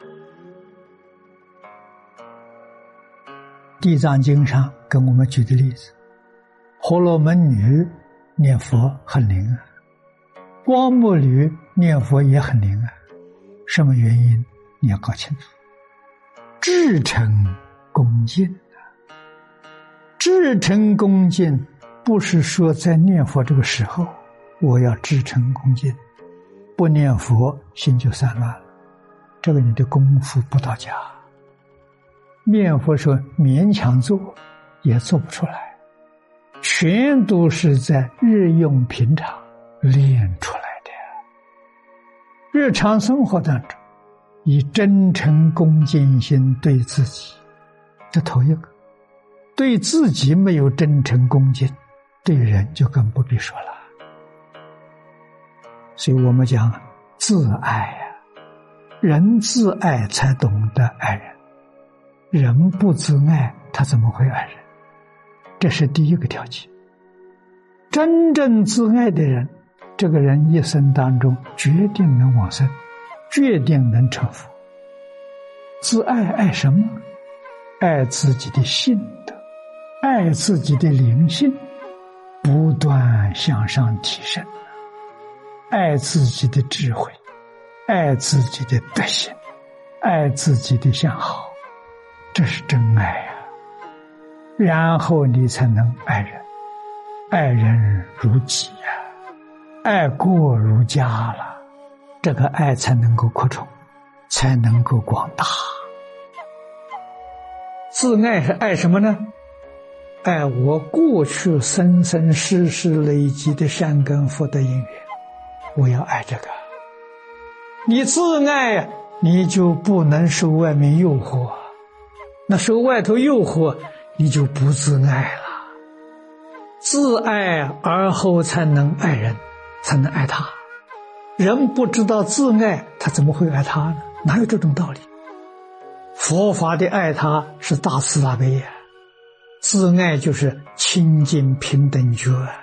地藏经上跟我们举的例子，婆罗门女念佛很灵啊，光目女念佛也很灵啊。什么原因？你要搞清楚。至诚恭敬啊，至诚恭敬不是说在念佛这个时候我要至诚恭敬，不念佛心就散乱了，这个你的功夫不到家。念佛说勉强做也做不出来，全都是在日用平常练出来的。日常生活当中以真诚恭敬心对自己，这头一个。对自己没有真诚恭敬，对人就更不必说了。所以我们讲自爱啊，人自爱才懂得爱人，人不自爱他怎么会爱人？这是第一个条件。真正自爱的人，这个人一生当中决定能往生，决定能成佛。自爱爱什么？爱自己的性德，爱自己的灵性，不断向上提升，爱自己的智慧，爱自己的德行，爱自己的相好，这是真爱啊。然后你才能爱人，爱人如己啊，爱过如家了，这个爱才能够扩充，才能够广大。自爱是爱什么呢？爱我过去生生世世累积的善根福德因缘，我要爱这个。你自爱，你就不能受外面诱惑，那受外头诱惑，你就不自爱了。自爱而后才能爱人，才能爱他。人不知道自爱，他怎么会爱他呢？哪有这种道理？佛法的爱他是大慈大悲呀，自爱就是清净平等觉啊。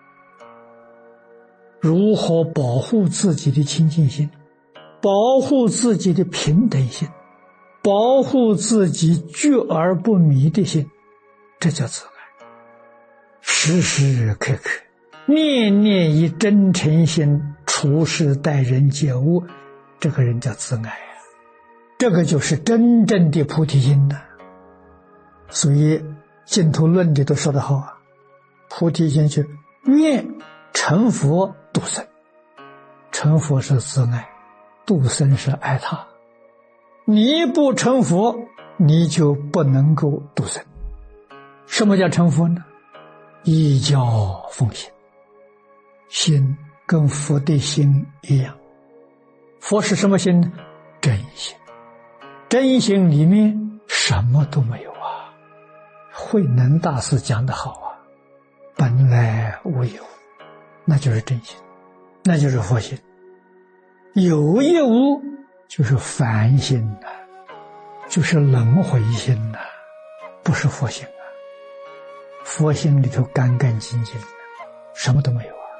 如何保护自己的清净心，保护自己的平等心，保护自己觉而不迷的心，这叫自爱。时时刻刻念念以真诚心处事待人接物，这个人叫自爱啊。这个就是真正的菩提心呐。所以净土论里都说得好啊，菩提心是愿成佛度生，成佛是自爱，度生是爱他。你不成佛，你就不能够度生。什么叫成佛呢？依教奉行，心跟佛的心一样。佛是什么心呢？真心。真心里面什么都没有啊。慧能大师讲得好啊，本来无有，那就是真心，那就是佛心。有一无就是凡心啊，就是轮回心啊，不是佛心啊。佛心里头干干净净的，什么都没有啊。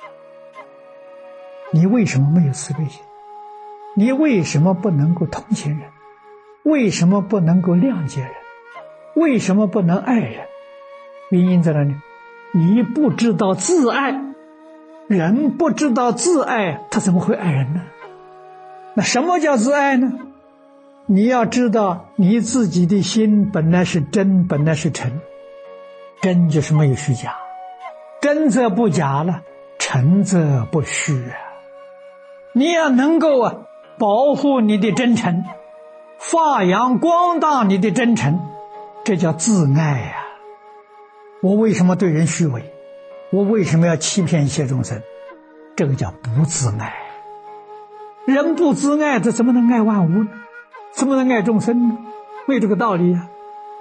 你为什么没有慈悲心？你为什么不能够同情人？为什么不能够谅解人？为什么不能爱人？原因在哪里？你不知道自爱。人不知道自爱，他怎么会爱人呢？那什么叫自爱呢？你要知道你自己的心本来是真，本来是诚。真就是没有虚假，真则不假了，诚则不虚啊。你要能够保护你的真诚，发扬光大你的真诚，这叫自爱呀。我为什么对人虚伪？我为什么要欺骗一切众生？这个叫不自爱。人不自爱，他怎么能爱万物呢？怎么能爱众生呢？没有这个道理啊。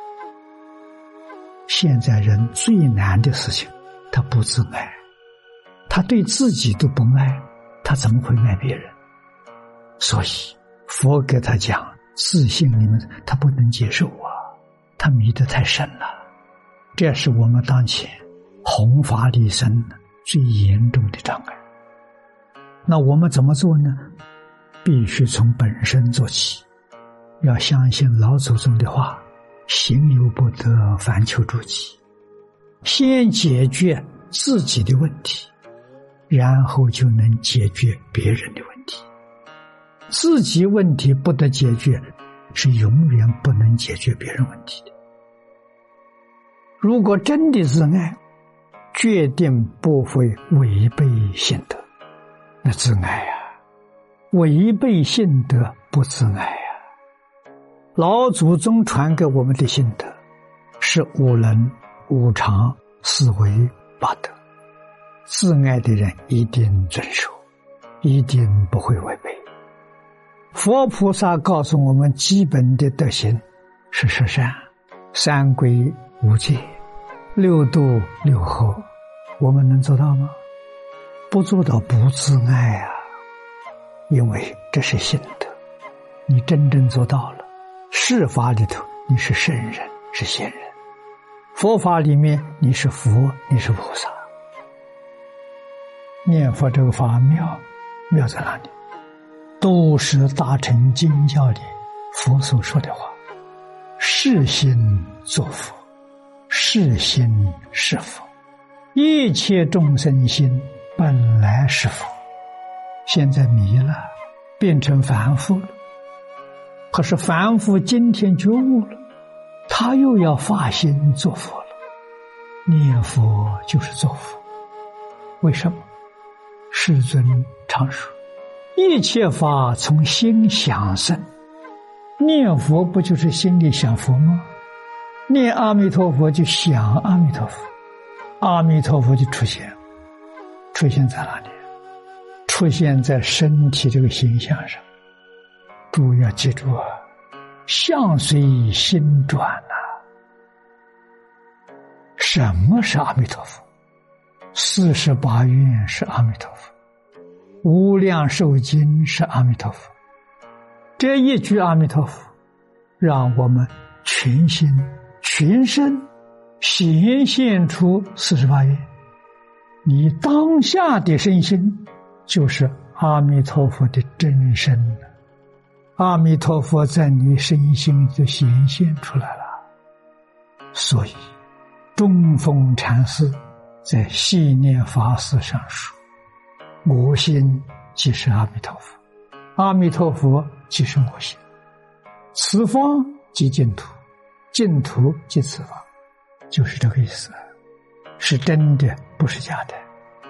现在人最难的事情，他不自爱，他对自己都不爱，他怎么会爱别人？所以佛给他讲自信里面，他不能接受啊，他迷得太深了。这是我们当前弘法利生最严重的障碍。那我们怎么做呢？必须从本身做起， 要相信老祖宗的话，行有不得，反求诸己，先解决自己的问题，然后就能解决别人的问题。自己问题不得解决，是永远不能解决别人问题的。如果真的自爱，决定不会违背信德。那自爱啊，违背信德不自爱啊。老祖宗传给我们的信德是五伦、五常、四维、八德，自爱的人一定遵守，一定不会违背。佛菩萨告诉我们基本的德行是十善、三归五戒、六度六和，我们能做到吗？不做到不自爱啊，因为这是信德，你真正做到了，世法里头你是圣人，是贤人，佛法里面你是佛，你是菩萨。念佛这个法妙，妙在哪里？都是大乘经教里佛所说的话，是心作佛，是心是佛，一切众生心本来是佛，现在迷了，变成凡夫了。可是凡夫今天觉悟了，他又要发心做佛了。念佛就是做佛，为什么？世尊常说，一切法从心想生，念佛不就是心里想佛吗？念阿弥陀佛就想阿弥陀佛，阿弥陀佛就出现，出现在哪里？出现在身体这个形象上。诸位要记住啊，相随心转啊。什么是阿弥陀佛？48愿是阿弥陀佛，无量寿经是阿弥陀佛。这一句阿弥陀佛，让我们全心全身显现出48愿。你当下的身心就是阿弥陀佛的真身，阿弥陀佛在你身心就显现出来了。所以中峰禅师在系念法事上说，我心即是阿弥陀佛，阿弥陀佛即是我心，此方即净土，净土即此方，就是这个意思，是真的，不是假的。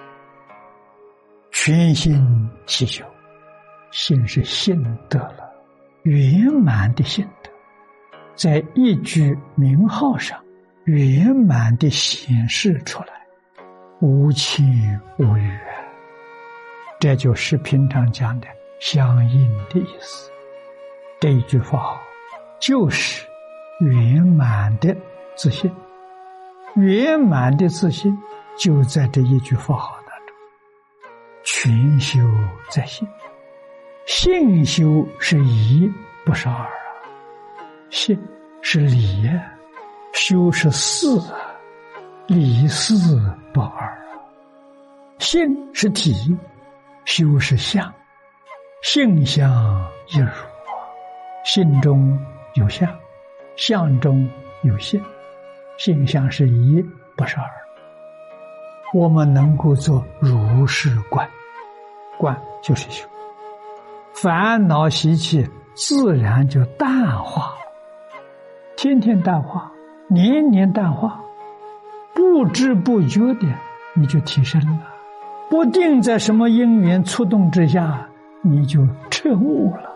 全心祈求，心是信得了，圆满的信德，在一句名号上圆满的显示出来，无牵无欲，这就是平常讲的相应的意思。这一句法号就是圆满的自信，圆满的自信就在这一句法号当中。全修在信，信修是一，不是二啊。信是理啊，修是四啊，理四不二啊。信是体，修是相，性相一如啊。信中有相，相中有性，性相是一，不是二。我们能够做如是观，观就是修，烦恼习气自然就淡化了，天天淡化，年年淡化，不知不觉的你就提升了，不定在什么因缘触动之下，你就彻悟了。